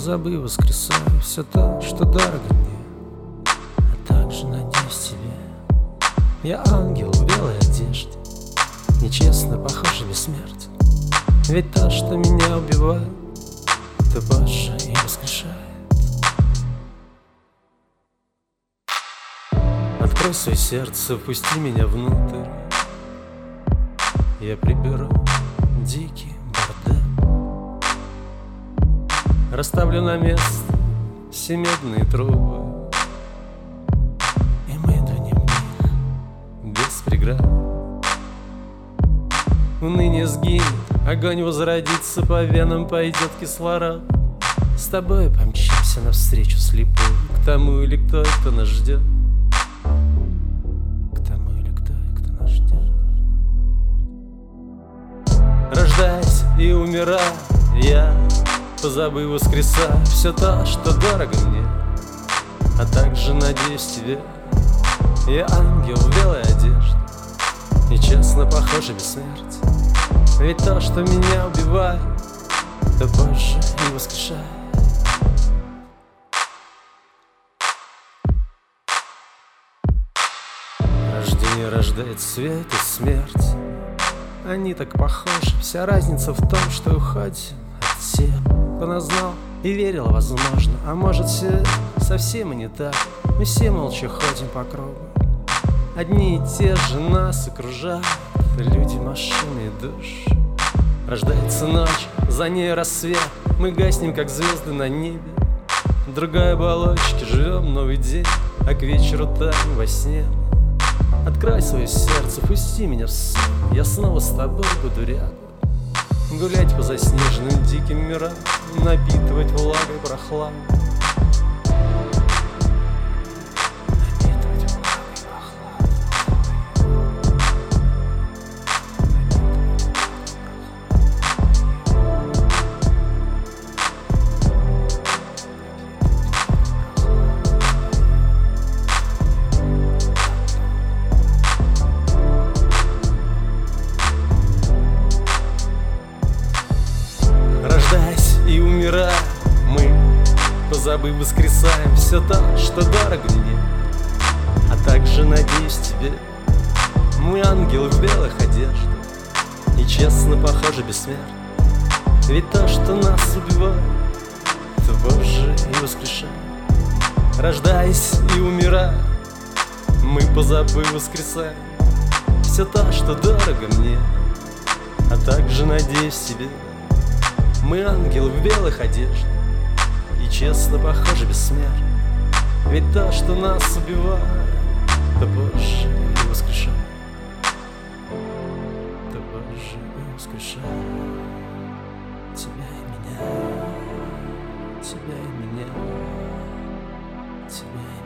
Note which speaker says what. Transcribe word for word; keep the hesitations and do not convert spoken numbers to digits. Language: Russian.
Speaker 1: позабыв, воскресаю все то, что дорого мне, а также надеюсь тебе. Я ангел в белой одежде, нечестно похож бессмертен. Ведь то, что меня убивает, то позже и воскрешает. Открой свое сердце, впусти меня внутрь. Я приберу дикий бордель, расставлю на место все медные трубы, и мы двинем их без преград. Уныние сгинет, огонь возродится, по венам пойдет кислород. С тобой помчимся навстречу слепую к тому или к той, кто нас ждет. К тому или к той, кто нас ждет. Рождаясь и умирая, я, позабыв, воскресаю все то, что дорого мне, а также надеюсь тебе. Я ангел в белой одежде, и честно похоже бессмертие. Ведь то, что меня убивает, то позже и воскрешает. Рождение рождает свет и смерть. Они так похожи. Вся разница в том, что уходим от тех, кто нас знал и верил, возможно. А может, все совсем и не так. Мы все молча ходим по кругу. Одни и те же нас окружают люди, машины и души. Рождается ночь, за ней рассвет. Мы гаснем, как звезды на небе. В другой оболочке живем новый день, а к вечеру таем во сне. Открой свое сердце, пусти меня в сон. Я снова с тобой буду рядом. Гулять по заснеженным диким мирам, напитывать влагой прохладу. И умирая, мы, позабыв, воскресаем все то, что дорого мне, а также надеюсь тебе. Мы ангелы в белых одеждах, и честно похоже бессмертно. Ведь то, что нас убивает, то позже и воскрешает. Рождаясь и умирая, мы, позабыв, воскресаем все то, что дорого мне, а также надеюсь тебе. Мы ангелы в белых одеждах, и честно похоже бессмертно. Ведь то, что нас убивает, то позже и воскрешает. То позже и воскрешает. Тебя и меня, тебя и меня, тебя и меня.